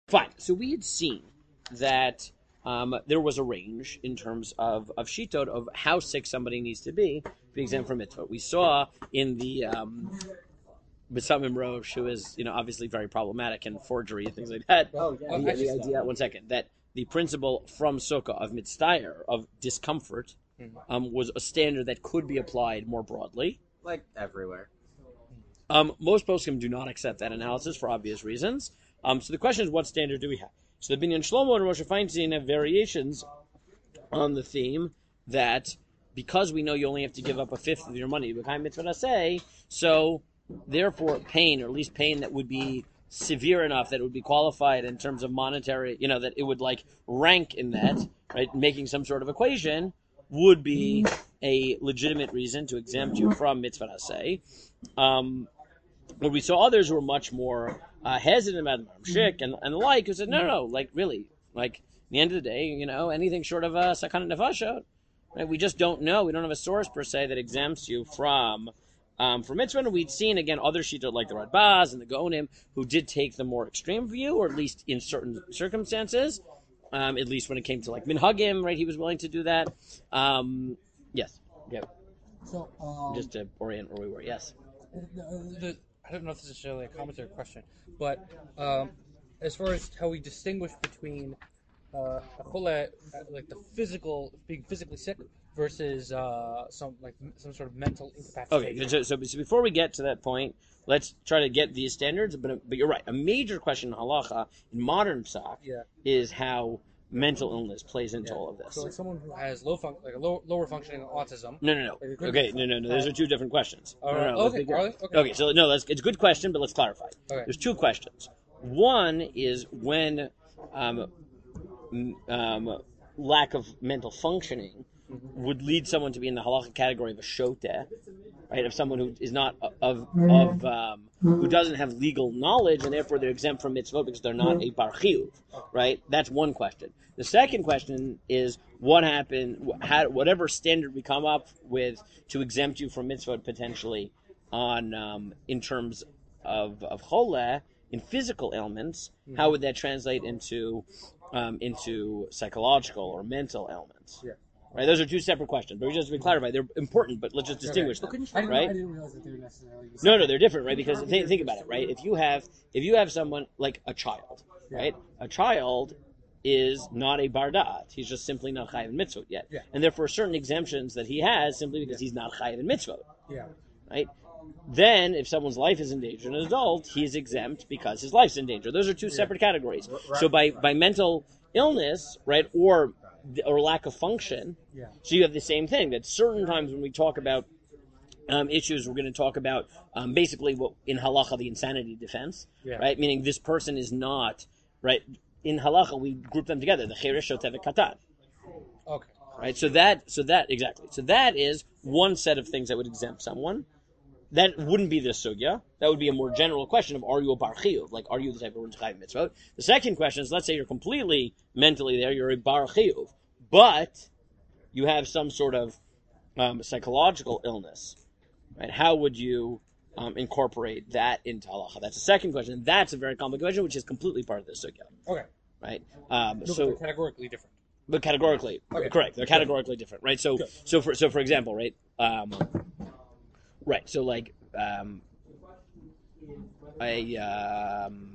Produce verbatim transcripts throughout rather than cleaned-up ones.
Fine. So we had seen that um, there was a range in terms of of shittot of how sick somebody needs to be to be exempt from mitzvah. We saw in the um, B'samim Rosh, who is you know obviously very problematic and forgery and things like that. Oh, yeah. The, the idea, one second, that the principle from Sukkah of mitzvah of discomfort um, was a standard that could be applied more broadly. Like everywhere. Um, most poskim do not accept that analysis for obvious reasons. Um, so the question is, what standard do we have? So the Binyan Shlomo and Rosh Feinstein have variations on the theme that because we know you only have to give up a fifth of your money, mitzvah say, so therefore pain, or at least pain that would be severe enough that it would be qualified in terms of monetary, you know, that it would like rank in that, right, making some sort of equation, would be a legitimate reason to exempt you from mitzvah say. Um, but we saw others who were much more uh, hesitant about Shik and, and the like, who said, no, no, no, like, really, like, at the end of the day, you know, anything short of a sakana nefashot, right? We just don't know. We don't have a source, per se, that exempts you from um, from mitzvah. And we'd seen, again, other shittot like the Radbaz and the Gonim, who did take the more extreme view, or at least in certain circumstances, um, at least when it came to, like, minhagim, right? He was willing to do that. Um, yes. Yeah. So, um, Just to orient where we were, yes. The, the, I don't know if this is necessarily a comment or a question, but um, as far as how we distinguish between uh, a chole, like the physical, being physically sick, versus uh, some like some sort of mental incapacitation. Okay, so, so, so before we get to that point, let's try to get these standards. But but you're right. A major question in halacha in modern psak yeah. is how mental illness plays into yeah. all of this. So like someone who has low fun- like a low, lower functioning autism. No, no, no. Like Okay, no, no, no. Those are two different questions. All no, right. no, no, okay. okay. okay. Okay. So no, that's it's a good question, but let's clarify. Okay. There's two questions. One is when um, um, lack of mental functioning would lead someone to be in the halacha category of a shoteh, right? Of someone who is not of of um, who doesn't have legal knowledge, and therefore they're exempt from mitzvot because they're not a bar chiyuv, right? That's one question. The second question is what happened, how, whatever standard we come up with to exempt you from mitzvot potentially on um, in terms of of choleh, in physical ailments, how would that translate into um, into psychological or mental ailments? Yeah. Right, those are two separate questions, but just to be clarified, they're important, but let's just distinguish okay. them, I didn't, right? I didn't realize that they were necessarily. No, no, they're different, right? Because think, think about it, right? If you have if you have someone like a child, right? A child is not a bardat; he's just simply not chayiv in mitzvot yet, yeah. and therefore certain exemptions that he has simply because yeah. he's not chayiv in mitzvot, yeah. right? Then, if someone's life is in danger, an adult, he's exempt because his life's in danger. Those are two yeah. separate categories. Right. So by by mental illness, right, or or lack of function. Yeah. So you have the same thing, that certain times when we talk about um, issues, we're going to talk about um, basically what in halacha, the insanity defense, yeah. right? Meaning this person is not, right? In halacha, we group them together, the cheresh, shotev, katan. Okay. Right? So that, so that, exactly. So that is one set of things that would exempt someone. That wouldn't be the sugya. That would be a more general question of, are you a bar chiyuv? Like, are you the type of one to chayiv mitzvot? The second question is, let's say you're completely mentally there, you're a bar chiyuv, but you have some sort of um, psychological illness, right? How would you um, incorporate that into halacha? That's the second question. That's a very complicated question, which is completely part of the sugya. Okay. Right? Um, no, so they're categorically different. But categorically, okay. correct. They're categorically different, right? So, Good. so for so for example, right? Um, Right, so like, um, I, um,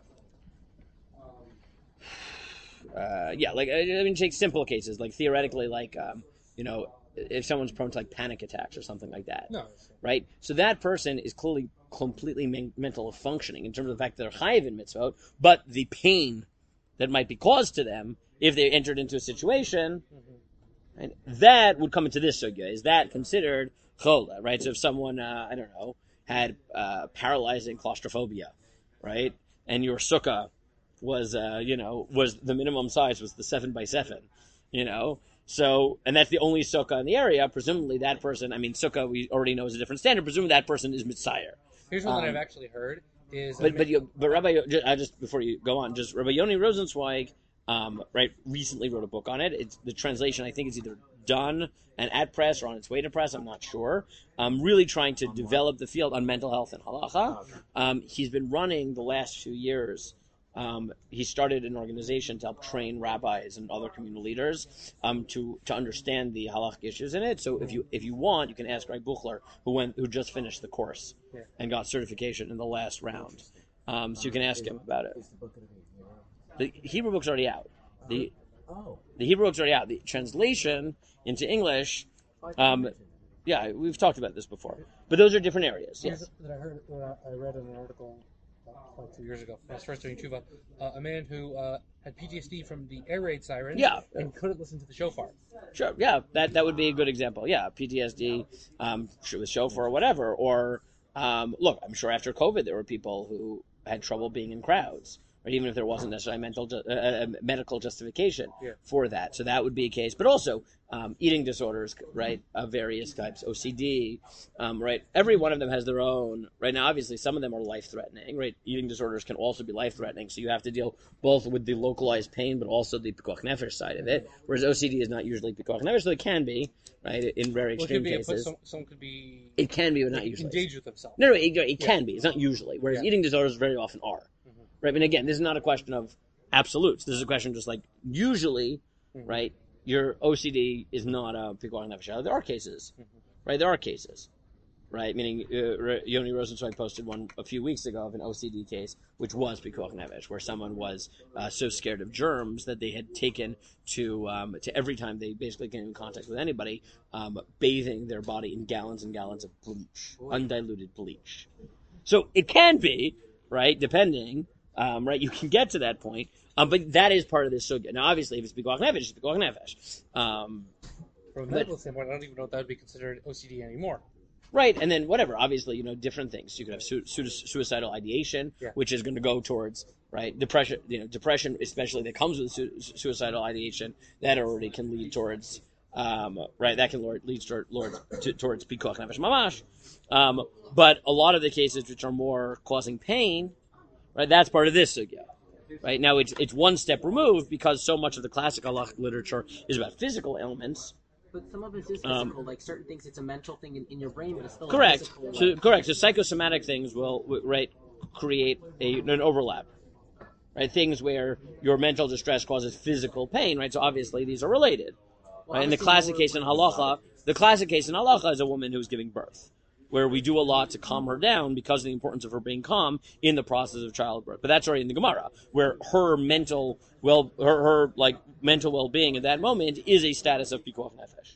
uh, yeah, like, I mean, take simple cases, like theoretically, like, um, you know, if someone's prone to like panic attacks or something like that, no. right? So that person is clearly completely men- mental functioning in terms of the fact that they're chayiv in mitzvot, but the pain that might be caused to them if they entered into a situation, mm-hmm. right, that would come into this sugya. Is that considered chola, right? So if someone, uh, I don't know, had uh, paralyzing claustrophobia, right, and your sukkah was, uh, you know, was the minimum size was the seven by seven, you know, so, and that's the only sukkah in the area, presumably that person, I mean, sukkah we already know is a different standard, presumably that person is mitzayer. Here's one um, that I've actually heard is... But, but, you, but Rabbi, just, uh, just before you go on, just Rabbi Yoni Rosenzweig, um, right, recently wrote a book on it. It's the translation, I think, is either done and at press or on its way to press, I'm not sure. Um, really trying to develop the field on mental health and halacha. Um, he's been running the last few years Um, he started an organization to help train rabbis and other communal leaders um, to to understand the halachic issues in it. So if you if you want, you can ask Rabbi Buchler, who went who just finished the course Yeah. and got certification in the last round. Um, so you can ask him about it. The Hebrew book's already out. The Oh. the Hebrew book's already out. The translation into English, um, yeah, we've talked about this before. But those are different areas. Yes. That I heard, uh, I read in an article uh, like two years ago. When I was first doing tshuva, uh, a man who uh, had P T S D from the air raid siren, Yeah. and couldn't listen to the shofar. Sure. Yeah, that that would be a good example. Yeah, P T S D, um, with shofar or whatever. Or um, look, I'm sure after COVID there were people who had trouble being in crowds, right? Even if there wasn't necessarily mental ju- uh, uh, medical justification Yeah. for that. So that would be a case. But also um, eating disorders, right, of various types, O C D, um, right? Every one of them has their own. Right now, obviously, some of them are life-threatening, right? Eating disorders can also be life-threatening, so you have to deal both with the localized pain, but also the pikuach nefesh side of it. Whereas O C D is not usually pikuach nefesh, so it can be, right, in very Well, it extreme could be, cases. but some, some could be It can be, but not usually. engaged with themselves. No, no, it, it can be. It's not usually. Whereas Yeah. eating disorders very often are. Mhm. Right? I mean, again, this is not a question of absolutes. This is a question just like usually, Mhm. right, your O C D is not a pikuach nefesh. There are cases. Mhm. Right? There are cases. Right? Meaning, uh, Yoni Rosenzweig posted one a few weeks ago of an O C D case, which was pikuach nefesh, where someone was uh, so scared of germs that they had taken to um, to every time they basically came in contact with anybody, um, bathing their body in gallons and gallons of bleach, undiluted bleach. So it can be, right, depending, um, right, you can get to that point, um, but that is part of this sugya. Now, obviously, if it's pikuach nefesh, it's pikuach nefesh. Um, From a but- medical standpoint, I don't even know if that would be considered O C D anymore. Right, and then whatever, obviously, you know, different things. You could have su- su- suicidal ideation, Yeah. which is going to go towards, right, depression, you know, depression, especially that comes with su- suicidal ideation, that already can lead towards, um, right, that can lead leads toward, Lord, to, towards pikuach nefesh mamash. Um, but a lot of the cases which are more causing pain, right, that's part of this sugya. Right, now it's it's one step removed because so much of the classic halachic literature is about physical ailments. But some of it is physical. Um, like certain things, it's a mental thing in, in your brain, but it's still Correct. A physical, So like, correct. So psychosomatic things will w- right create a, an overlap. Right, things where your mental distress causes physical pain. Right, so obviously these are related. well, Right, and the obviously classic more case in with- halacha, the classic case in halacha is a woman who's giving birth, where we do a lot to calm her down because of the importance of her being calm in the process of childbirth. But that's already in the Gemara, where her mental well, her, her like mental well-being at that moment is a status of pikuach nefesh.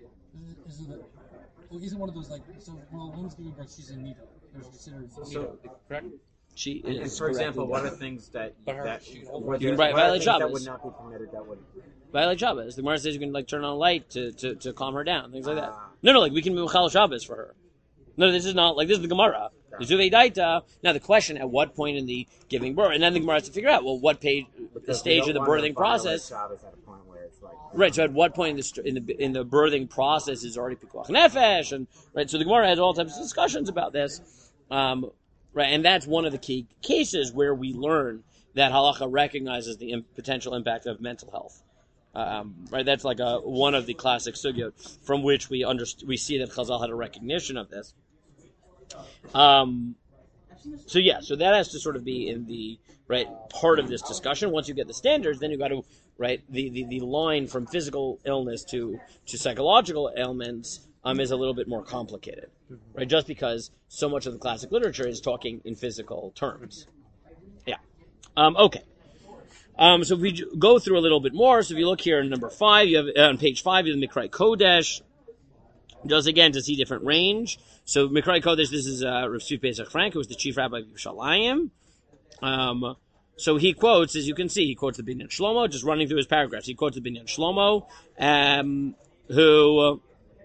Isn't it? Well, isn't one of those like so? Well, a woman's giving birth, she's in needle. There's considered. So, correct? She And, is and for example, correctly what are things that But her- that she can hold were her- You can there- write what are violate things that Shabbos. would not be permitted? That would violate Shabbos. The Gemara says you can like turn on a light to, to, to calm her down, things like that. Ah. No, no, like we can move Chal Shabbos for her. No, this is not like this is the Gemara. The Zuvei Daita. Now the question: at what point in the giving birth, and then the Gemara has to figure out well what page, the because stage we of the don't wanna birthing violate process. Shabbos at a point where it's like Right. So at what point in the st- in the in the birthing process is already pikuach nefesh, and right. So the Gemara has all types of discussions about this. Um, right, and that's one of the key cases where we learn that halacha recognizes the im- potential impact of mental health. Um, right, that's like a one of the classic sugyot from which we underst- we see that Chazal had a recognition of this. Um, so yeah, so that has to sort of be in the right part of this discussion. Once you get the standards, then you got to right the, the, the line from physical illness to to psychological ailments um, is a little bit more complicated, right? Just because so much of the classic literature is talking in physical terms. Yeah. Um, okay. Um, so if we go through a little bit more, so if you look here in number five, you have uh, on page five, you have the Mikrai Kodesh. Just again to see different range. So Mikrai Kodesh, this is uh, Rav Tzvi Pesach Frank, who was the chief rabbi of Yerushalayim. Um, so he quotes, as you can see, he quotes the Binyan Shlomo, just running through his paragraphs. He quotes the Binyan Shlomo, um, who,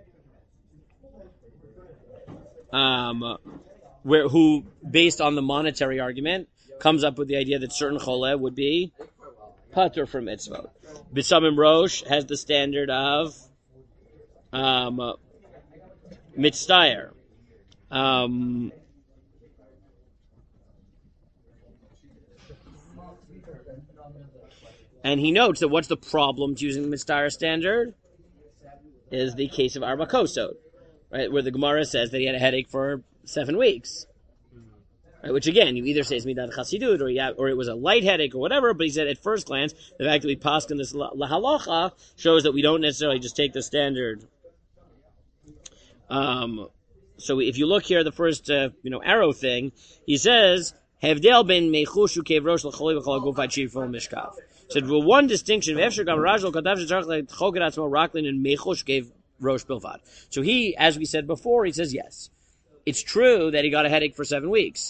um, where who based on the monetary argument comes up with the idea that certain chole would be patur from mitzvot. B'samim Rosh has the standard of um, mitzdayer. Um, and he notes that what's the problem to using the mitzdayer standard is the case of Arba Kosod, right, where the Gemara says that he had a headache for seven weeks. Right, which again, you either say it's midat chasidut, or yeah, or it was a light headache, or whatever. But he said at first glance, the fact that we paskin this lahalacha shows that we don't necessarily just take the standard. Um, so if you look here, the first uh, you know arrow thing, he says hevdel ben mechushu kev rosh l'choli v'chol gufat shifo mishkav. Said well, one distinction. So he, as we said before, he says yes, it's true that he got a headache for seven weeks.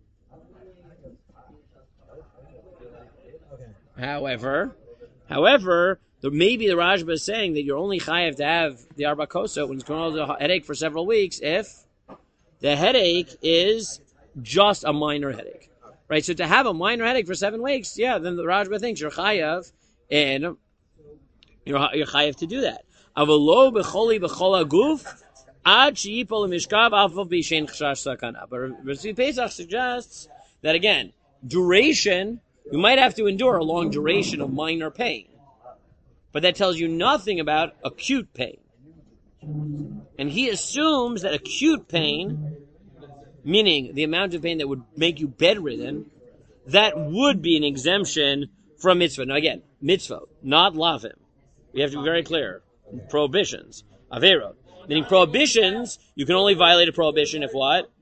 However, however, the, maybe the Rajba is saying that you're only chayav to have the arba koso when it's going to have a headache for several weeks if the headache is just a minor headache, right? So to have a minor headache for seven weeks, yeah, then the Rajba thinks you're chayav, and you're, you're chayav to do that. Avalo b'choli b'chol aguf ad she'ipol mishkav alfov b'shein chashash sakana. But Rav Pesach suggests that again, duration. You might have to endure a long duration of minor pain. But that tells you nothing about acute pain. And he assumes that acute pain, meaning the amount of pain that would make you bedridden, that would be an exemption from mitzvah. Now again, mitzvah, not lavim. We have to be very clear. Prohibitions. Avera. Meaning prohibitions, you can only violate a prohibition if what?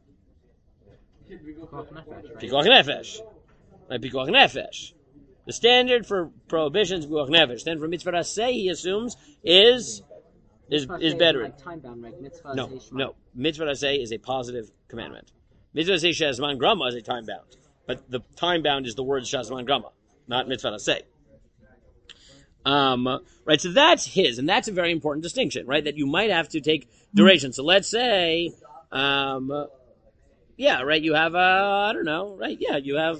Pikuach nefesh. Right, pikuach nefesh. The standard for prohibitions, pikuach nefesh. Then for mitzvah aseh, he assumes, is is is better. Like time bound, right? Mitzvah no, no. Mitzvah aseh is a positive commandment. Mitzvah aseh shazman grama is a time bound, but the time bound is the word shazman grama, not mitzvah aseh. Um, right, so that's his, and that's a very important distinction, right? That you might have to take duration. So let's say, um, yeah, right. You have, uh, I don't know, right? Yeah, you have.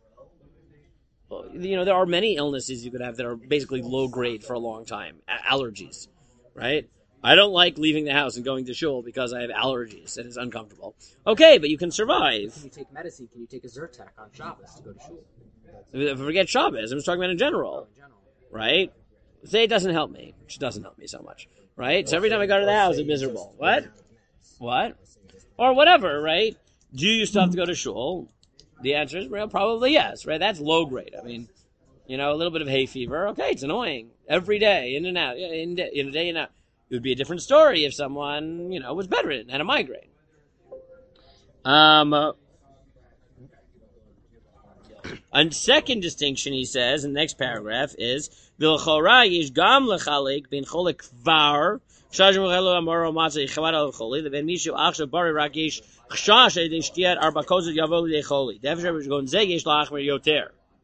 You know, there are many illnesses you could have that are basically low grade for a long time. A- allergies, right? I don't like leaving the house and going to shul because I have allergies and it's uncomfortable. Okay, but you can survive. Can you take medicine? Can you take a Zyrtec on Shabbos to go to shul? Forget Shabbos. I'm just talking about in general, In general. right? Say it doesn't help me, which doesn't help me so much, right? So every time I go to the house, I'm miserable. What? What? Or whatever, right? Do you still have to go to shul? The answer is well, probably yes, right? That's low grade. I mean, you know, a little bit of hay fever. Okay, it's annoying. Every day, in and out, in, in a day and out. It would be a different story if someone, you know, was bedridden, had a migraine. Um, uh, a second distinction, he says, in the next paragraph, is V'l'chora yish gam l'chalik bin cholik kvar shajim v'chelo amoro matzah yichavad al choli l'ben mishu achshav bari rak yish chshash edei shtiyat arba kozot yavo l'dei choli. Defsher v'shgon zeg yish la'achmer yoter.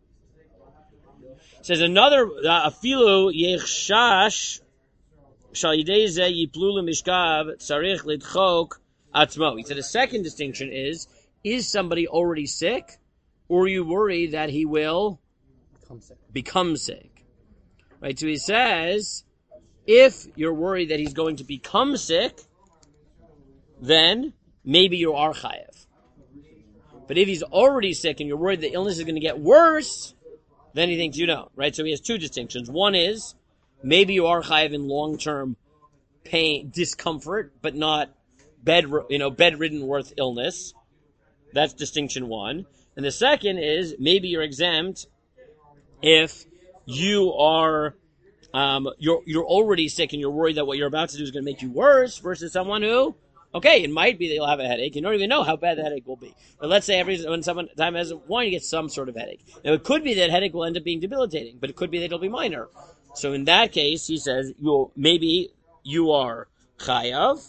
Says another, afilu yichshash shal yidei ze yiplu l'mishkav tzarich lidchok atzmo. He said a second distinction is, is somebody already sick, or you worry that he will Become sick. become sick? Right, so he says, if you're worried that he's going to become sick, then maybe you are chayev. But if he's already sick and you're worried the illness is going to get worse, then he thinks you don't. Right, so he has two distinctions. One is, maybe you are chayev in long-term pain, discomfort, but not bed, you know, bedridden worth illness. That's distinction one. And the second is, maybe you're exempt if you are, um, you're, you're already sick and you're worried that what you're about to do is going to make you worse versus someone who, okay, it might be that you'll have a headache. You don't even know how bad the headache will be. But let's say every, when someone time has one, you get some sort of headache. Now it could be that headache will end up being debilitating, but it could be that it'll be minor. So in that case, he says, you maybe you are chayav.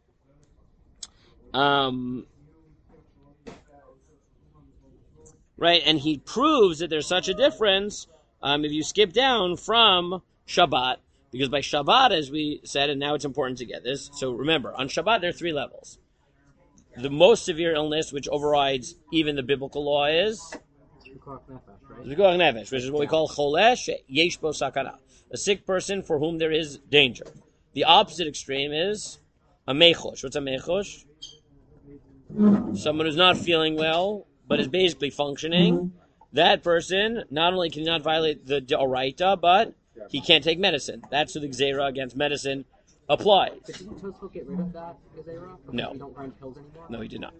Um, right, and he proves that there's such a difference um, if you skip down from Shabbat, because by Shabbat, as we said, and now it's important to get this, so remember, on Shabbat there are three levels. The most severe illness, which overrides even the biblical law, is Pikuach nefesh, right? Pikuach nefesh, which is what we call cholesh yesh bo sakana, a sick person for whom there is danger. The opposite extreme is a mechosh. What's a mechosh? Someone who's not feeling well, but is basically functioning. That person not only cannot violate the D'oraita, but he can't take medicine. That's who the Gzeira against medicine applies. But didn't Tosfot get rid of that Gezerah? No. You don't grind pills anymore? No, he did not.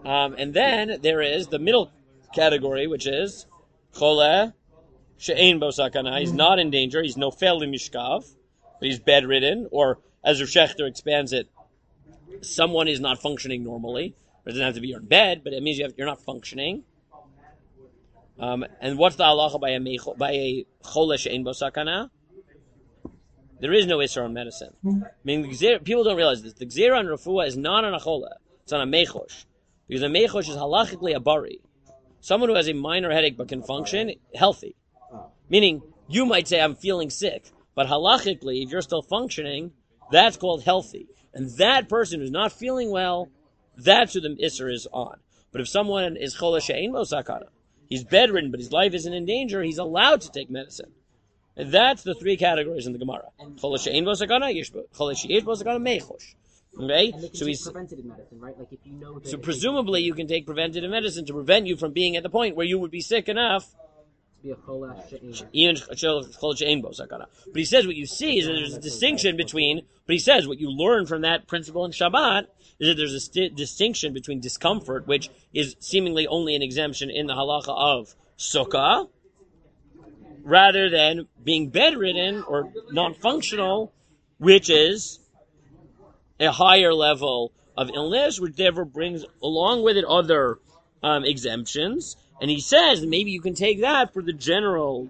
Um, and then there is the middle category, which is chole she'ein bo sakana. He's not in danger. He's nofel mishkav, but he's bedridden. Or, as Rav Shechter expands it, someone is not functioning normally. It doesn't have to be you're in bed, but it means you have, you're not functioning. Um, and what's the halacha by a mecho, by a chole she'ein bo sakana? There is no isser on medicine. I mean, the gzera, people don't realize this. The gzera on refuah is not on a chole; it's on a mechosh, because a mechosh is halachically a bari, someone who has a minor headache but can function healthy. Meaning, you might say, "I'm feeling sick," but halachically, if you're still functioning, that's called healthy. And that person who's not feeling well, that's who the isser is on. But if someone is chole she'ein bo sakana, he's bedridden, but his life isn't in danger, he's allowed to take medicine. And that's the three categories in the Gemara. Chole she'ein bo sakana, chole she'esh bo sakana, mechosh. Okay? And they can So take he's preventative medicine, right? Like if you know that so it- presumably you can take preventative medicine to prevent you from being at the point where you would be sick enough. to be a chole she'ein. Even chole she'ein bo sakana. But he says what you see is that there's a distinction between. But he says what you learn from that principle in Shabbat is that there's a st- distinction between discomfort, which is seemingly only an exemption in the halacha of sukkah, rather than being bedridden or non-functional, which is a higher level of illness, which therefore brings along with it other um, exemptions. And he says maybe you can take that for the general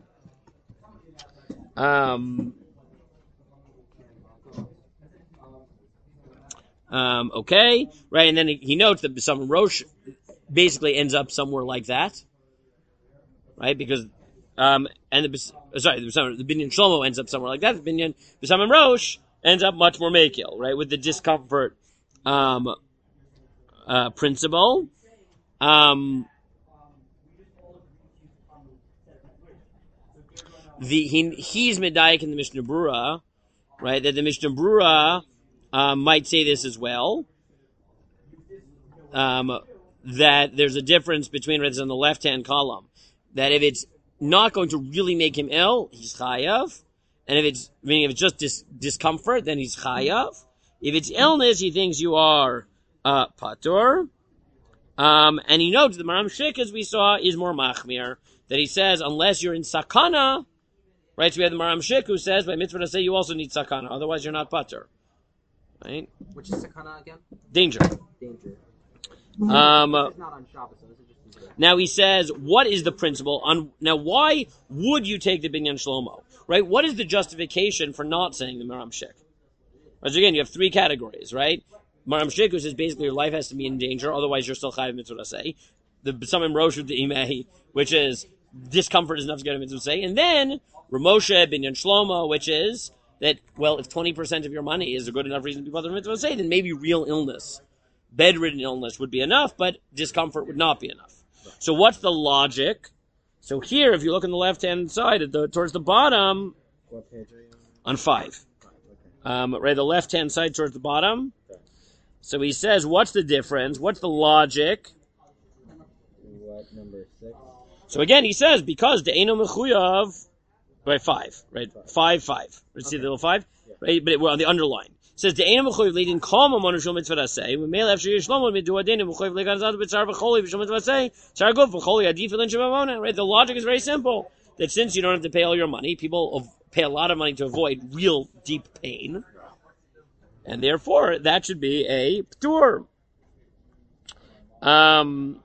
um, um, okay, right? And then he notes that some Rosh basically ends up somewhere like that, right? Because Um, and the, sorry, the, the Binyan Shlomo ends up somewhere like that. The Binyan B'Samim Rosh ends up much more makil, right, with the discomfort um, uh, principle. Um, the he, he's medayik in the Mishnah Brura, right? That the Mishnah Brura um, might say this as well. Um, that there's a difference between what's on the left-hand column. That if it's not going to really make him ill, he's chayav. And if it's, meaning if it's just dis- discomfort, then he's chayav. If it's illness, he thinks you are, uh, patur. Um, and he notes the Maram Shik, as we saw, is more machmir. That he says, unless you're in sakana, right? So we have the Maram Shik who says, by mitzvah to say, you also need sakana. Otherwise, you're not patur. Right? Which is sakana again? Danger. Danger. Um, This is not on Shabbos, so this is just in Now he says, what is the principle on, now why would you take the Binyan Shlomo? Right? What is the justification for not saying the Maram Shik? Because again, you have three categories, right? Maram Shik, who says basically your life has to be in danger, otherwise you're still chayav mitzvah say. The B'Samim Rosh with the Imei, which is discomfort is enough to get a mitzvah say. And then Ramoshe, Binyan Shlomo, which is that, well, if twenty percent of your money is a good enough reason to be bothered with mitzvah say, then maybe real illness, bedridden illness would be enough, but discomfort would not be enough. So what's the logic? So here, if you look on the left-hand side, at the, towards the bottom, What page are you on five, um, right, the left-hand side towards the bottom. So he says, what's the difference? What's the logic? on? What, number six? So again, he says, because the Eino Mechuyav, right, five, right, five, five. Let's see the little five, right, but it, we're on the underline. It says, the Eino Mechuyav leading Kama Monushul Mitzvah Aseh, when Meil After Yishlomo, Midu Adenu, Mechuyav Leganzad, Bitzar V'choli, V'shul Mitzvah Aseh, Tzar Guf, V'choli, Adif, V'lin Shabamona, right, the logic is very simple, that since you don't have to pay all your money, people of, pay a lot of money to avoid real deep pain, and therefore, that should be a p'tur. Um,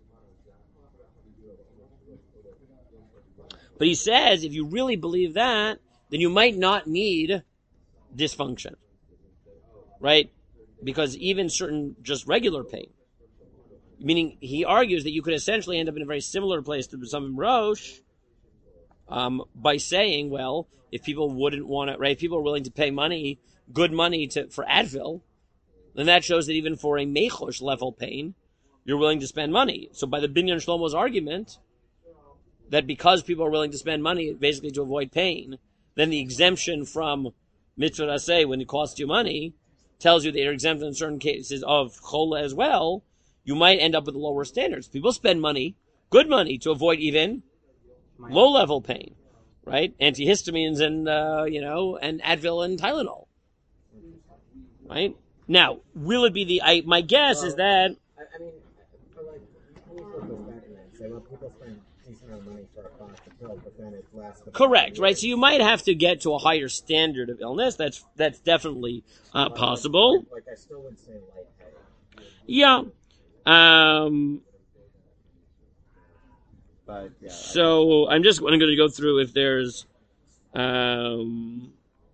but he says, if you really believe that, then you might not need dysfunction. Right? Because even certain just regular pain, meaning he argues that you could essentially end up in a very similar place to some Rosh, um, by saying, well, if people wouldn't want to, right, if people are willing to pay money, good money to, for Advil, then that shows that even for a Mechosh level pain, you're willing to spend money. So by the Binyan Shlomo's argument, that because people are willing to spend money basically to avoid pain, then the exemption from mitzvah aseh when it costs you money tells you that you're exempt in certain cases of chola as well, you might end up with lower standards. People spend money, good money, to avoid even low-level pain, right? Antihistamines and, uh, you know, and Advil and Tylenol, right? Now, will it be the, I, my guess Well, is that, I, I mean, say, well, people spend a decent amount of money for a box of pills, but then it lasts. The Correct, right? So you might have to get to a higher standard of illness. That's that's definitely uh, possible. Like, like I still would say lightheaded. Yeah. Um, But yeah. so I'm just I'm going to go through if there's. Um,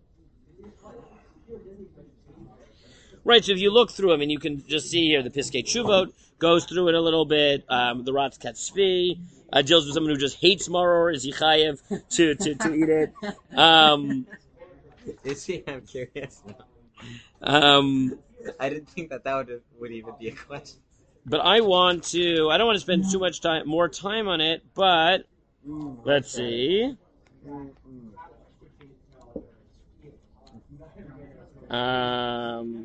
right, so if you look through them, and you can just see here the Piskei Teshuvot goes through it a little bit. Um, the Ratz Katzvi uh, deals with someone who just hates maror. Is he chayev to, to, to eat it? Um, Is he? I'm curious. um, I didn't think that that would would even be a question. but I want to. I don't want to spend too much time, more time on it. But let's see. Um,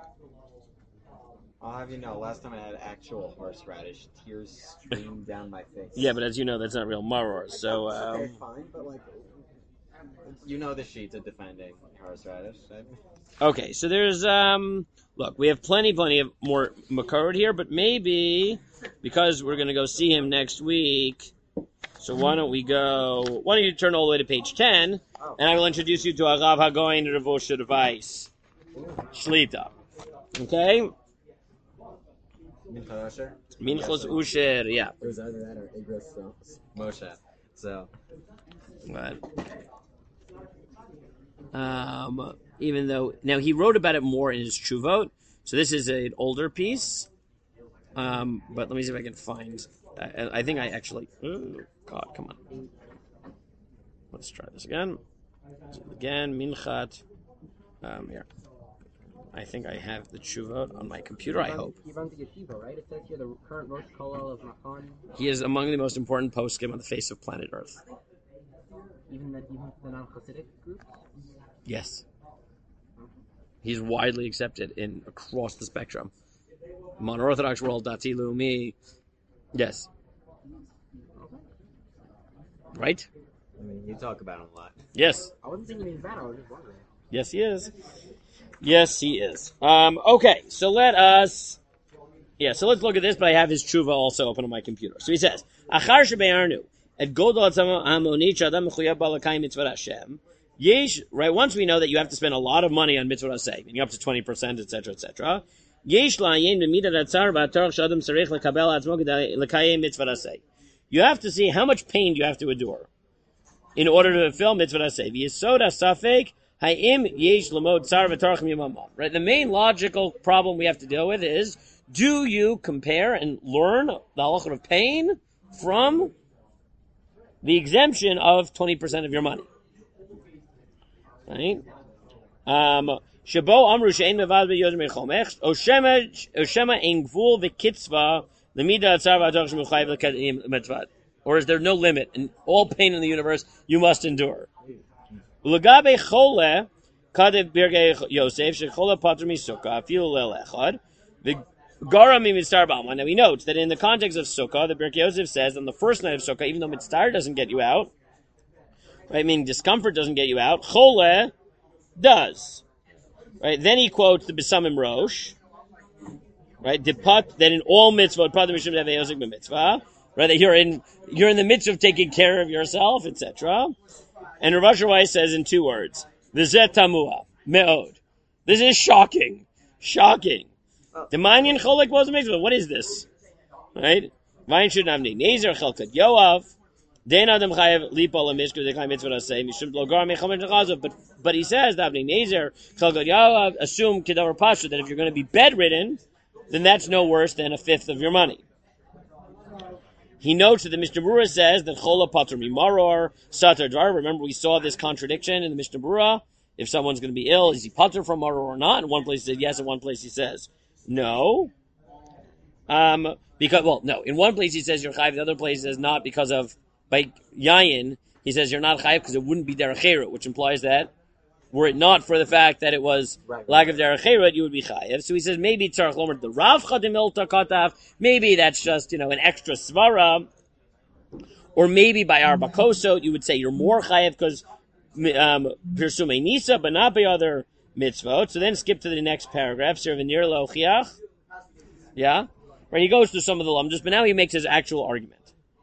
I'll have you know, last time I had actual horseradish, tears streamed down my face. yeah, but as you know, that's not real maror. So. Um, Okay, fine, but like, you know the sheets of defending horseradish. I... Okay, so there's um look, we have plenty, plenty of more Makarod here, but maybe because we're gonna go see him next week, so why don't we go why don't you turn all the way to page ten and I will introduce you to Arav Hagoyin Revosh Weiss. Shlita. Okay? Mincha Usher? Minchos Usher, yeah. It was either that or Igros so, Moshe. So, But, um, even though now he wrote about it more in his Chuvot, so this is an older piece. Um, but let me see if I can find. I, I think I actually. Oh God, come on. Let's try this again. Again, Minchat. Um, here. I think I have the Chuvot on my computer. I hope He runs the yeshiva, right? It says here the current Rosh Kollel of Machon. he is among the most important poskim on the face of planet Earth. Even the even the non-Hasidic group. Yes. He's widely accepted in across the spectrum. Mono-Orthodox world, Dati Leumi. Yes. Right? I mean, you talk about him a lot. Yes. I wasn't thinking he was bad. I was just wondering. Yes, he is. Yes, he is. Um, okay, so let us... Yeah, so let's look at this, but I have his tshuva also open on my computer. So he says, Achar shebe'arnu, et godol atzamo hamonit sh'adam mechuyav balakayim mitzvot Hashem. Yesh, right, once we know that you have to spend a lot of money on mitzvot Hashem, meaning up to twenty percent, et cetera, et cetera. Yesh la'ayin b'midat atzar ba'atarach sh'adam tzarich lekabel atzmo kedei lekayim mitzvot Hashem. You have to see how much pain you have to endure in order to fulfill mitzvot Hashem. Yesod ha'safek ha'im yesh lamod tzar v'tarach miyamamah. Right, the main logical problem we have to deal with is, do you compare and learn the halachot of pain from the exemption of twenty percent of your money? Right? Um, Shabo amru she'en mevad be'yod mechomech, o shema o shema ein gvul v'kitzva l'mida atzar v'adoch shemuchayiv l'kadim mitzvat. Or is there no limit? And all pain in the universe you must endure. L'gabe chole kadev birgei Yosef shechole patr misukah afilu leil echad. Gara mi mitzvah b'alma. Now he notes that in the context of Sukkah, the Birkei Yosef says on the first night of Sukkah, even though mitzvah doesn't get you out, right, meaning discomfort doesn't get you out, chole does. Right? Then he quotes the Besamim Rosh, right? Depat that in all mitzvot, pater mishum devei yosek b'mitzvah, right? That you're in you're in the midst of taking care of yourself, et cetera. And Rav Asher Weiss says in two words, v'zeh tamua meod. This is shocking, shocking. The manyan cholek was a mitzvah. What is this? Right? Vayin should have need. Nezer chelkat Yoav. Den adam chayev lipo lemishka dekay mitzvah say mishum logar mechamesh nechazav. But but he says davni Nezer chelkat Yoav. Assume kedavar pasha that if you're going to be bedridden, then that's no worse than a fifth of your money. He notes that the Mishnah Berurah says that chola pater mimaror satar dvar. Remember, we saw this contradiction in the Mishnah Berurah. If someone's going to be ill, is he pater from maror or not? In one place he said yes. In one place he says no. Um, because, well, no. In one place he says you're chayiv. In the other place he says not because of, by yayin, he says you're not chayiv because it wouldn't be derech cherut, which implies that were it not for the fact that it was right, lack of derech cherut, you would be chayiv. So he says maybe tzarech lomer the rav chadim ilta kataf. Maybe that's just, you know, an extra svara. Or maybe by arba kosot, you would say you're more chayiv because um, pirsumei nisa, but not by other mitzvot. So then skip to the next paragraph. Servenir lochiach. Yeah? Right, he goes through some of the lumdus, but now he makes his actual argument.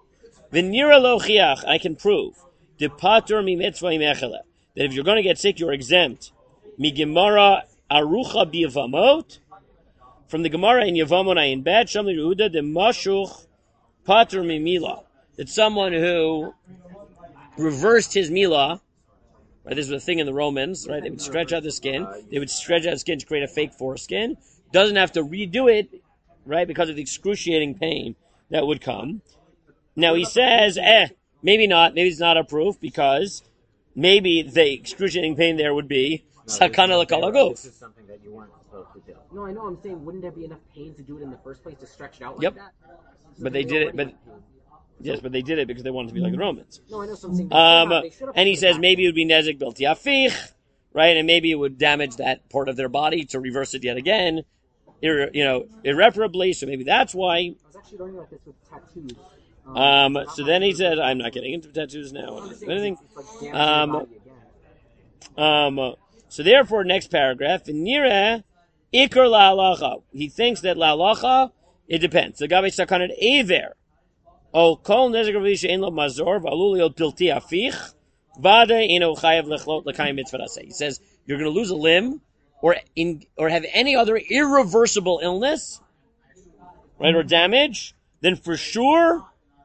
V'nira lo chiach, I can prove. De patur mi mitzvah imechele. That if you're going to get sick, you're exempt. Mi gemara arucha biyavamot. From the Gemara in Yavamot in Bet, Shamli Yehuda de mashuch patur mi mila. That someone who reversed his mila, right? This was a thing in the Romans, right? They would stretch out the skin. They would stretch out the skin to create a fake foreskin. Doesn't have to redo it, right? Because of the excruciating pain that would come. Now he says, eh, maybe not. Maybe it's not a proof because maybe the excruciating pain there would be sakana l'kol haguf. This is something that you weren't supposed to do. No, I know. I'm saying, wouldn't there be enough pain to do it in the first place to stretch it out like Yep. that? So But they did it, but yes, but they did it because they wanted to be like the Romans. No, I know. So I'm saying. Um, they should have and he put it says back. maybe it would be nezik bilti afich, right? And maybe it would damage that part of their body to reverse it yet again, irre, you know, irreparably. So maybe that's why. I was actually learning about this with tattoos. Um, so then he said, I'm not getting into tattoos now. I'm just saying Anything. it's like damaging Um, your body again. Um, so therefore, next paragraph, Nira ikar la'alacha. He thinks that la'alacha, it depends. The gabe sakanat aver. O kol nezik ravisha ein lo mazor v'alul yot bilti afich vada ino chayav lechlot l'kayim mitzvah aseh. He says you're going to lose a limb or in or have any other irreversible illness, right, or damage. Then for sure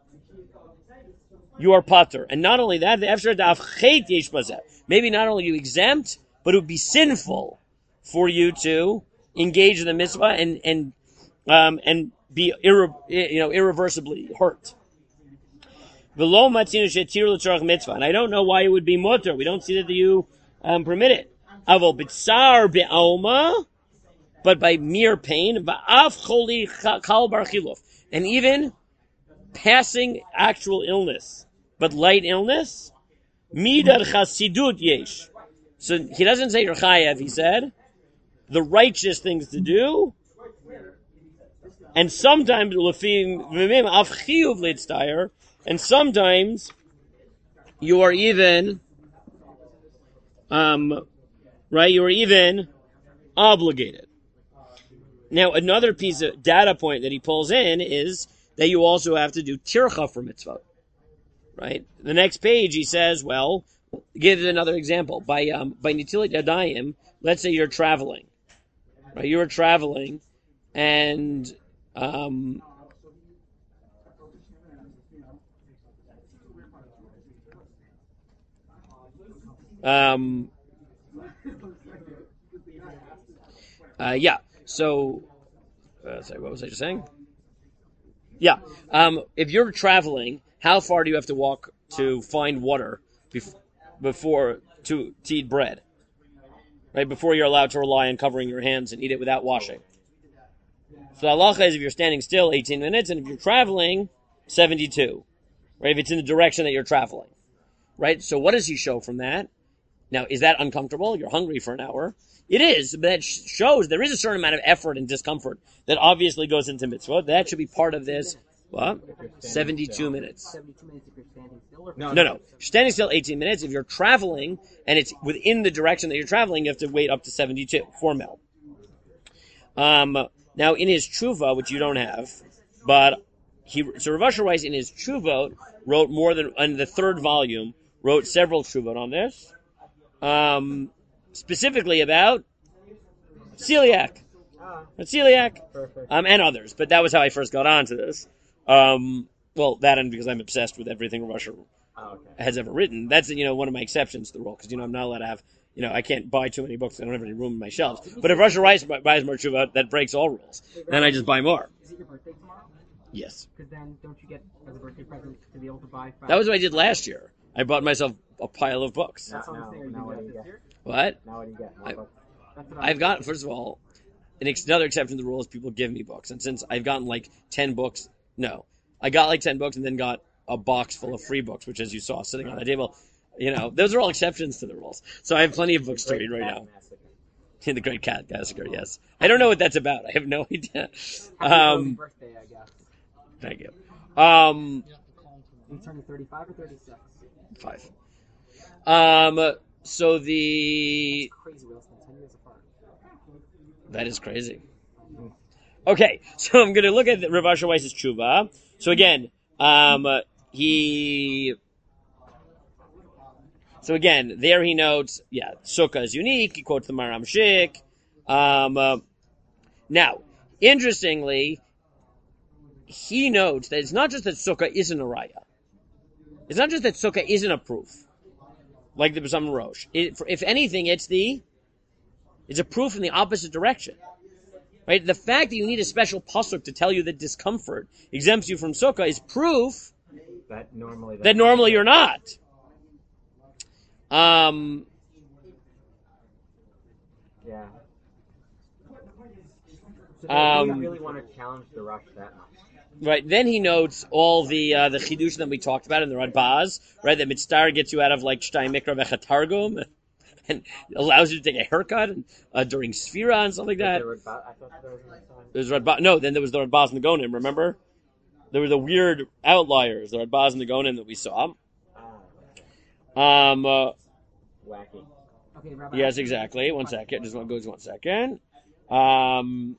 you are pater. And not only that, the efshar da'afchet yesh bazeh. Maybe not only are you exempt, but it would be sinful for you to engage in the mitzvah and and um, and be irre, you know irreversibly hurt. V'lo matzinu shetir l'tzarach mitzvah, and I don't know why it would be mutter. We don't see that you um, permit it. Avol b'tzar be'alma, but by mere pain, va'af choli kal bar chiluf, and even passing actual illness, but light illness, midar chasidut yesh. So he doesn't say you're chayav, he said the righteous things to do, and sometimes lefim v'mim af chiyuv litztayer, and sometimes you are even, um, right? You are even obligated. Now, another piece of data point that he pulls in is that you also have to do tircha for mitzvah, right? The next page he says, well, give another example. By um, by nitilat yadayim, let's say you're traveling, right? You're traveling, and um, um, uh, yeah. So, uh, sorry, what was I just saying? Yeah. Um, if you're traveling, how far do you have to walk to find water bef- before to, to eat bread? Right? Before you're allowed to rely on covering your hands and eat it without washing. So halacha is if you're standing still, eighteen minutes, and if you're traveling, seventy-two. Right? If it's in the direction that you're traveling. Right? So what does he show from that? Now, is that uncomfortable? You're hungry for an hour. It is, but that shows there is a certain amount of effort and discomfort that obviously goes into mitzvah. That should be part of this. What? seventy-two minutes. seventy-two minutes if you're standing still. Or No, No, no. You're standing still eighteen minutes. If you're traveling and it's within the direction that you're traveling, you have to wait up to seventy-two. Four mil. Um, now, in his tshuva, which you don't have, but he, so Rav Asher Weiss in his tshuva wrote more than, in the third volume, wrote several tshuva on this. Um, specifically about celiac, celiac, um, and others. But that was how I first got onto this. Um, well, that and because I'm obsessed with everything Rav Asher Oh, okay. has ever written. That's, you know, one of my exceptions to the rule because, you know, I'm not allowed to have, you know, I can't buy too many books. I don't have any room in my shelves. But if Rav Asher Weiss buys more tshuva, that breaks all rules. Then I just buy more. Is it your birthday tomorrow? Yes, Because then don't you get as a birthday present to be able to buy five? that was what I did last year. I bought myself a pile of books. That's what I'm Now- saying. Are you now gonna what do do that you this get? year? What? Now what do you get? More I- books? That's what I'm I've got, first of all, an ex- another exception to the rule is people give me books. And since I've gotten like ten books, no, I got like ten books and then got a box full of free books, which as you saw sitting on the table, you know, those are all exceptions to the rules. So I have plenty of books to read right now. In the Great Cat Massacre, yes. I don't know what that's about. I have no idea. Happy early Um, birthday, I guess. thank you. Um, You turning thirty-five or thirty-six? five. Um, so the, Crazy, we're less than ten years apart. that is crazy. Okay, so I'm going to look at Rav Asher Weiss's tshuva. So again, um, he. So again, there he notes, yeah, sukkah is unique. He quotes the Maram Shik. Um, uh, now, interestingly, he notes that it's not just that sukkah isn't a raya. It's not just that sukkah isn't a proof, like the B'Sam Rosh. It, if anything, it's the it's a proof in the opposite direction. Right? The fact that you need a special pasuk to tell you that discomfort exempts you from sukkah is proof That normally. that normally you're not. Um. Yeah. So they Um, don't really want to challenge the rush that much. Right. Then he notes all the uh, the chidush that we talked about in the Radbaz. Right. That mitzvah gets you out of like shtay mikra vechatargum, and allows you to take a haircut and, uh, during Sfira and stuff like that. But there were- I thought there was another time. There's Radbaz. No, then there was the Radbaz Nagonim. Remember, there were the weird outliers, the Radbaz Nagonim that we saw. Ah, Um. Uh, wacky. Okay, Rabbi. yes, exactly. One second. Just want to go one second. Um.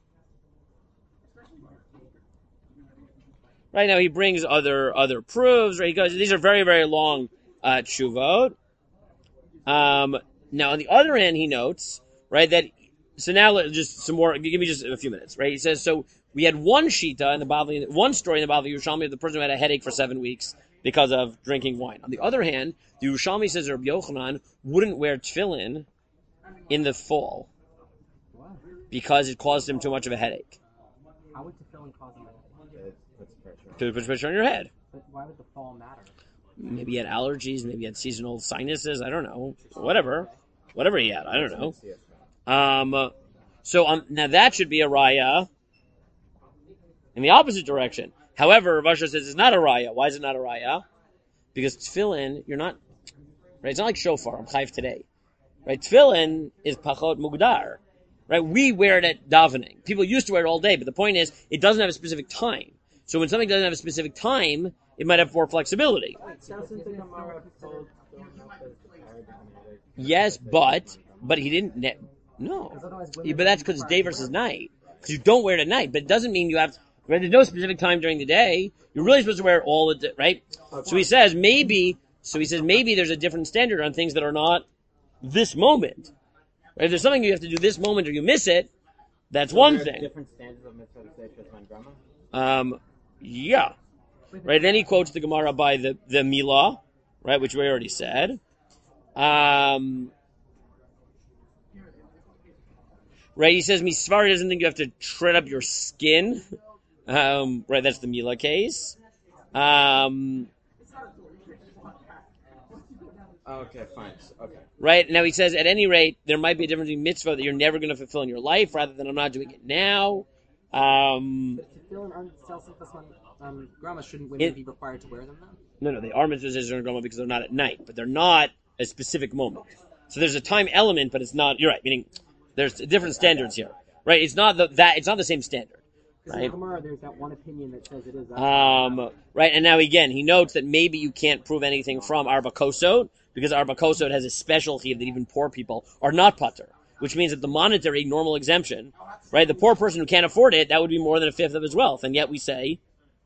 Right now, he brings other other proofs. Right, he goes. These are very very long uh, tshuvot. Um. Now, on the other hand, he notes right that. So now, let- just some more. Give me just a few minutes. Right, he says. So we had one shita in the Bavli, one story in the Bavli Yerushalmi of the person who had a headache for seven weeks because of drinking wine. On the other hand, the Yerushalmi says Rabbi Yochanan wouldn't wear tefillin in the fall because it caused him too much of a headache. How would tefillin cause him a headache? It puts pressure. To put pressure on your head. But why would the fall matter? Maybe he had allergies, maybe he had seasonal sinuses, I don't know. Whatever. Whatever he had, I don't know. Um, uh, so um, now that should be a raya in the opposite direction. However, Rav Asher says it's not a raya. Why is it not a raya? Because tefillin, you're not, right? It's not like shofar, I'm chayv today. Right? Tefillin is pachot mugdar. Right? We wear it at davening. People used to wear it all day, but the point is, it doesn't have a specific time. So when something doesn't have a specific time, it might have more flexibility. Doesn't the Gemara hold going up as the paradigmatic? Yes, but, but he didn't, ne- no. Because otherwise Yeah, women but that's because it's day versus night. Because you don't wear it at night, but it doesn't mean you have to, right? There's no specific time during the day. You're really supposed to wear it all the day, right? So he says maybe, so he says maybe there's a different standard on things that are not this moment. Right? If there's something you have to do this moment or you miss it, that's So one there's thing. Different standards of mitzvah to say Shulchan Grama? Um, yeah. Right, then he quotes the Gemara by the, the Milah, right, which we already said. Um, right, he says Misvar doesn't think you have to shred up your skin. Um, right, that's the Milah case. Um, Okay, fine. Okay. right, now he says at any rate, there might be a difference between mitzvah that you're never going to fulfill in your life rather than I'm not doing it now. Um, Tefillin aren't self-self um, grandma. Shouldn't women It- be required to wear them then? No, no, they are mitzvahs in Groma because they're not at night, but they're not a specific moment. So there's a time element, but it's not. You're right. Meaning there's different standards here, right? It's not the, that. It's not the same standard, Because in right? the Gemara, there's that one opinion that says it is. Um, right. And now again, he notes that maybe you can't prove anything from Arba Kosot because Arba Kosot has a special chiv that even poor people are not pater, which means that the monetary normal exemption, right? The poor person who can't afford it, that would be more than a fifth of his wealth, and yet we say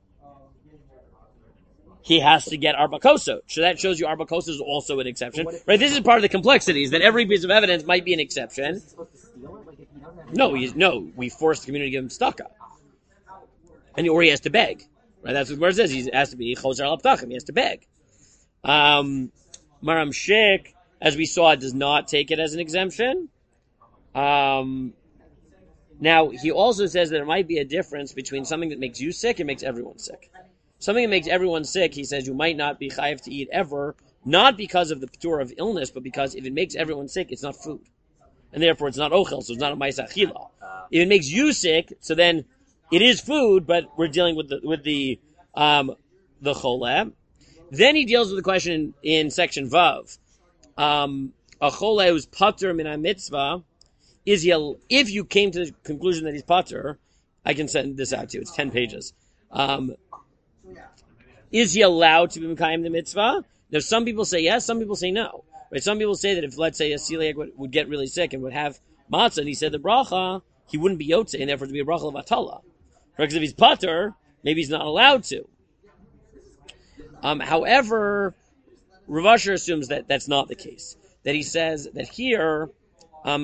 he has to get Arba Kosot. So that shows you Arba Kosot is also an exception. Right? This is part of the complexities, that every piece of evidence might be an exception. Is he supposed to steal it? Like if he doesn't have No, he, no, we force the community to give him staka. And or he has to beg. Right? That's what where it says. He has to be Choser al Ptachim. He has to beg. Um, Maram Shik, as we saw, does not take it as an exemption. Um, now, he also says there might be a difference between something that makes you sick and makes everyone sick. Something that makes everyone sick, he says, you might not be chayiv to eat ever, not because of the p'tur of illness, but because if it makes everyone sick, it's not food. And therefore it's not ochel, so it's not a ma'aseh achila. If it makes you sick, so then it is food, but we're dealing with the, with the, um, the choleh. Then he deals with the question in, in section Vav. Um, a choleh who's pater min ha-mitzvah, is he, a, if you came to the conclusion that he's pater, I can send this out to you, it's ten pages. Um, Is he allowed to be Mekayim the mitzvah? Now, some people say yes, some people say no. Right? Some people say that if, let's say, a celiac would, would get really sick and would have matzah, and he said the bracha, he wouldn't be yotze, and therefore to be a bracha of atala. Because if he's pater, maybe he's not allowed to. Um, however, Rav Asher assumes that that's not the case. That he says that here, um,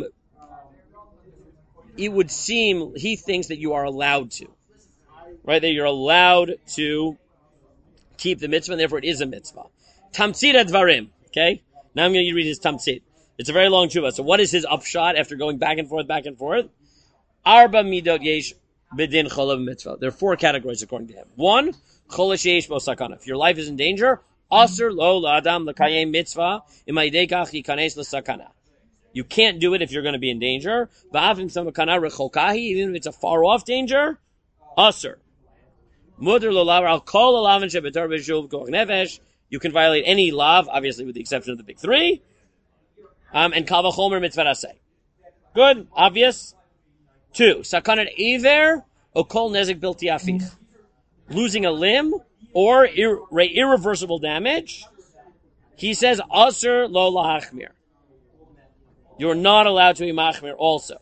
it would seem, he thinks that you are allowed to. Right? That you're allowed to keep the mitzvah, and therefore it is a mitzvah. Tamtzit advarim. Okay? Now I'm going to read his tamtzit. It's a very long tshuva. So what is his upshot after going back and forth, back and forth? Arba midot yesh bedin cholav mitzvah. There are four categories according to him. One, chola sheyesh bo sakana. If your life is in danger, aser lo la'adam l'kayem mitzvah imaydei kach yikanes l'sakana. You can't do it if you're going to be in danger. Va'avim samakana rechokahi, even if it's a far-off danger, aser. Muder lo lavar al kol alavin shebetar b'shuv goch nefesh. You can violate any lav, obviously with the exception of the big three. Um, and kal v'chomer mitzvah aseh. Good, obvious. Two, sakanat iver o kol nezik bilti afich. Losing a limb or ir- irreversible damage. He says, aser lo lahachmir. You're not allowed to be machmir also.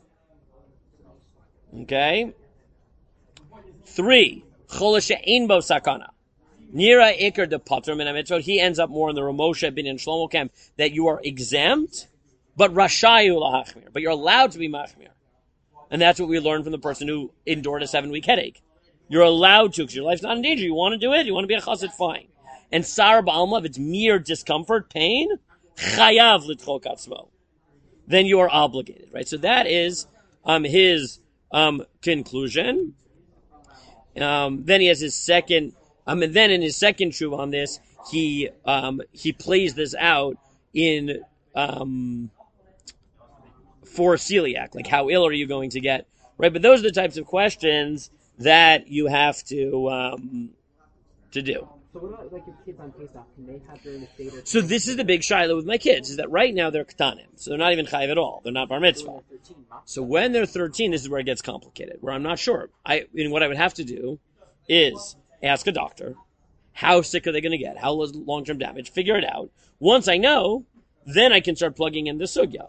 Okay? Three, chol she'ein bo sakana. Nira ikar de patr min ha-mitzvot. He ends up more in the Ramosha bin and Shlomo camp that you are exempt, but rashayu lahachmir. But you're allowed to be machmir. And that's what we learned from the person who endured a seven-week headache. You're allowed to, because your life's not in danger. You want to do it? You want to be a chassid? Fine. And sar ba'alma, if it's mere discomfort, pain, chayav l'tchok atzmo. Then you are obligated, right? So that is um, his um, conclusion. Um, then he has his second, um, and then in his second tshuva on this, he um, he plays this out in um, for celiac, like how ill are you going to get, right? But those are the types of questions that you have to um, to do. So what about like your kids on Pesach? Can they have during the Seder? So this is the big shiloh with my kids, is that right now they're ketanim, so they're not even chayiv at all. They're not bar mitzvah. So when they're thirteen, this is where it gets complicated, where I'm not sure. I, and what I would have to do is ask a doctor, how sick are they going to get? How long-term damage? Figure it out. Once I know, then I can start plugging in the sugya.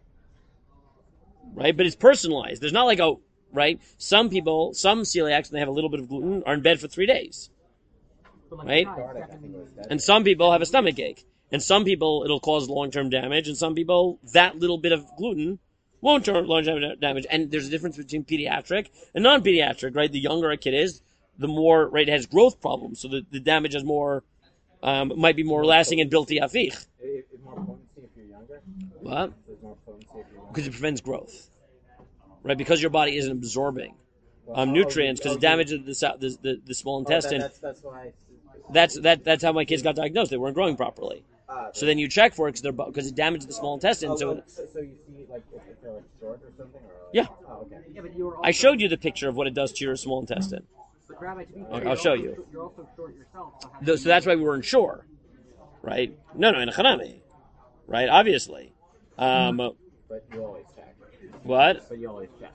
Right? But it's personalized. There's not like, oh, right? Some people, some celiacs, when they have a little bit of gluten, are in bed for three days. Right? And some people have a stomach ache. And some people, it'll cause long-term damage. And some people, that little bit of gluten won't turn long-term damage. And there's a difference between pediatric and non-pediatric, right? The younger a kid is, the more, right, it has growth problems. So the, the damage is more, um, might be more lasting and built to afich. Is more potency if you're younger? What? There's more potency if you're younger. Because it prevents growth. Right? Because your body isn't absorbing um, Oh, nutrients, because oh, it damages the, sou- the, the, the small Oh, intestine. that, that's, that's why. That's that. That's how my kids got diagnosed. They weren't growing properly. Ah, So then you check for it because they're because it damaged the small intestine. Oh, So well, it, so, so you see, like, if, if they're like short or something, or Yeah. Oh, okay. Yeah, but you were also, I showed you the picture of what it does to your small intestine. But Rabbi, to be fair, I'll you're show also- you. You're also short yourself. So, how do Th- you So that's why we weren't sure, right? No, no, in a chanami, right? Obviously. Um, But you always check. what? But you always check.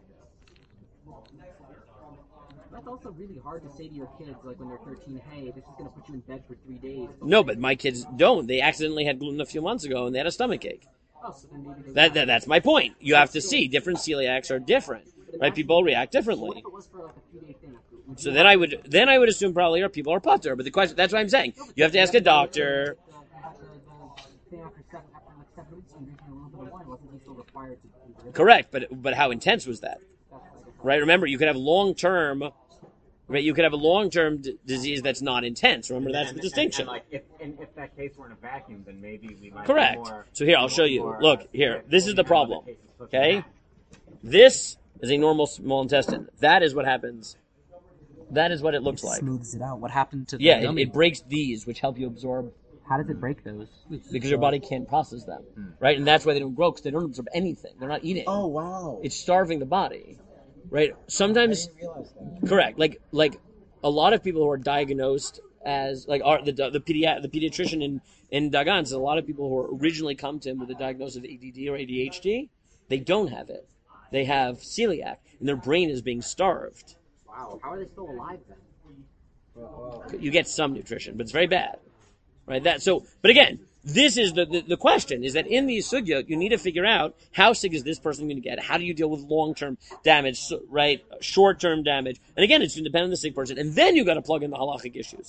That's also really hard to say to your kids, like when they're thirteen, hey, this is going to put you in bed for three days. No, but my kids don't. They accidentally had gluten a few months ago and they had a stomach ache. Oh, so then maybe they That, that that's my point. You have to see different celiacs are different, right? People react What differently. if it was for like a few day thing? Would So you then want- I would then I would assume probably our people are putter. But the question that's what I'm saying. You have to ask a doctor. The- the- the thing after seven, after like seven weeks, and drinking a little bit of wine, wasn't he still required to do this? Correct, but but how intense was that? Right? Remember, you could have long term. Right, you could have a long-term d- disease that's not intense. Remember, that's And- the and- distinction. And, like, if, and if that case were in a vacuum, then maybe we might. Correct. Be more, So here, I'll show you. more, Look, uh, here. strict This when is the we have other problem. cases pushing Okay? back. This is a normal small intestine. That is what happens. That is what it looks like. Smooths it out. What happened to the Yeah, it, yummy? it breaks these, which help you absorb, How does it break those? because your body can't process them. Right? And that's why they don't grow, because they don't absorb anything. They're not eating. Oh wow! It's starving the body. Right? Sometimes, correct. Like, like a lot of people who are diagnosed as, like, are the the, pedi- the pediatrician in, in Dagan says a lot of people who originally come to him with a diagnosis of A D D or A D H D, they don't have it. They have celiac, and their brain is being starved. Wow, how are they still alive then? You get some nutrition, but it's very bad. Right? That so, but again, this is the, the, the question, is that in these sugya, you need to figure out how sick is this person going to get? How do you deal with long-term damage, so- right? Short-term damage. And again, it's going to depend on the sick person. And then you got to plug in the halachic issues,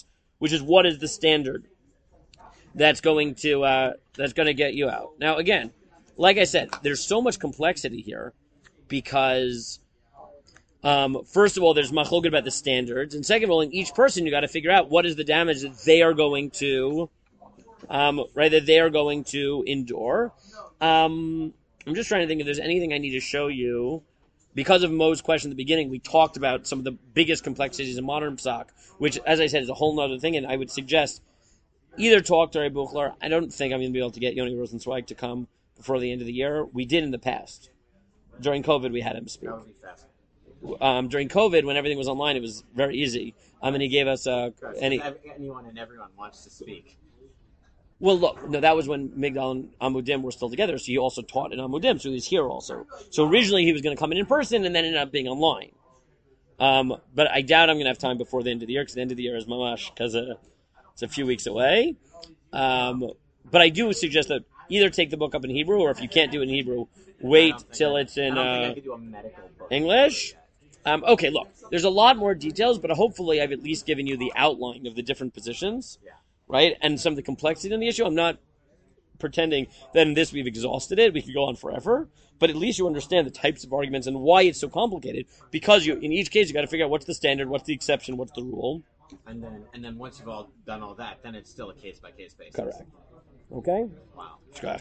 which is what is the standard that's going to uh, that's going to get you out. Now, again, like I said, there's so much complexity here because, um, first of all, there's machloket about the standards, and second of all, in each person, you got to figure out what is the damage that they are going to, um, right, that they are going to endure. Um, I'm just trying to think if there's anything I need to show you. Because of Mo's question at the beginning, we talked about some of the biggest complexities in modern psak, which, as I said, is a whole nother thing, and I would suggest either talk to Ray Buchler. I don't think I'm going to be able to get Yoni Rosenzweig to come before the end of the year. We did in the past. During COVID, we had him speak. That would be fast. Um, during COVID, when everything was online, it was very easy. Um, and he gave us uh, any. Anyone and everyone wants to speak. Well, look, no, that was when Migdal and Amudim were still together, so he also taught in Amudim, so he was here also. So originally he was going to come in in person, and then ended up being online. Um, but I doubt I'm going to have time before the end of the year, because the end of the year is mamash, because uh, it's a few weeks away. Um, but I do suggest that either take the book up in Hebrew, or if you can't do it in Hebrew, wait till I, it's in I don't uh, think I could do a medical book. English. Um, okay, look, there's a lot more details, but hopefully I've at least given you the outline of the different positions. Yeah. Right? And some of the complexity in the issue. I'm not pretending that in this we've exhausted it. We could go on forever. But at least you understand the types of arguments and why it's so complicated. Because you, in each case, you got to figure out what's the standard, what's the exception, what's the rule. And then, and then once you've all done all that, then it's still a case by case basis. Correct. Okay? Wow. Scratch.